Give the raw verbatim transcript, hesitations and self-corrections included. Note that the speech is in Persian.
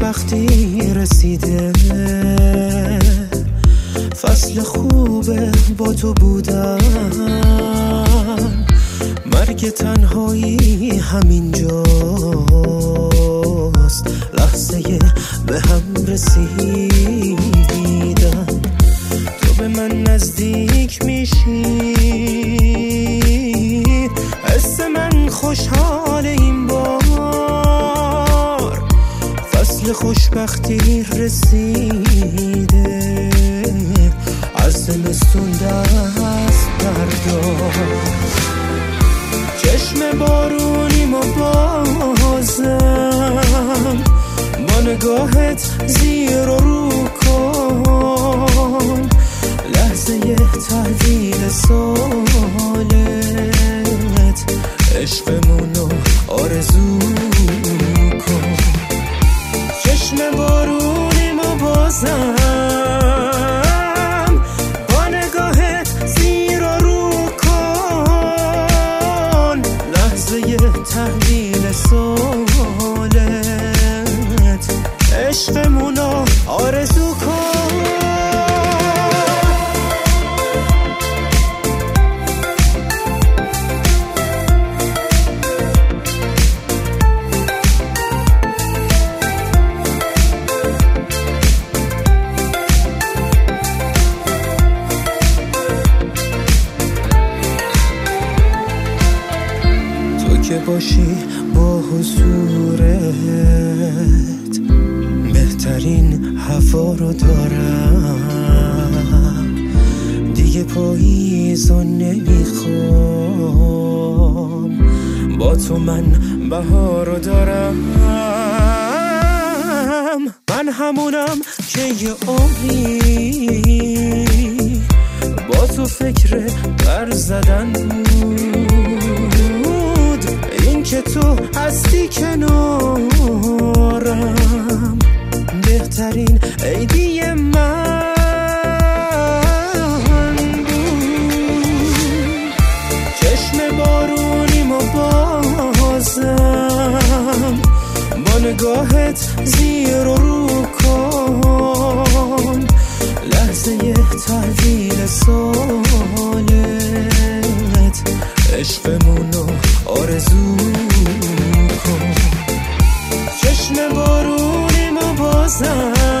خوشبختی رسیده، فصل خوبه با تو بودن، مرگ تنهایی همینجاست، لحظه به هم رسیدن. تو به من نزدیک میشی، حس من خوشحال این بار، فصل خوشبختی رسیده، از زمستون دست بردار. چشم بارونیم و بازم با نگاهت زیر و رو کن، لحظه تحویل سالت، عشقمونو آرزو کن. چشم بارونیم و بازم با نگاهت زیر و رو کن، لحظه تحویل سالت، عشقمونو آرزو کن. که باشی با حضورت، بهترین هوا رو دارم، دیگه پاییزو نمیخوام، با تو من بهار رو دارم. من همونم که یه عمری با تو فکر بر زدن بود، این که تو هستی کنارم، بهترین عیدی من بود. چشم بارونیم و بازم با نگاهت زیر و رو کن، لحظه تحویل سالت، عشقمونو آرزو کن. چشم بارونیم و بازم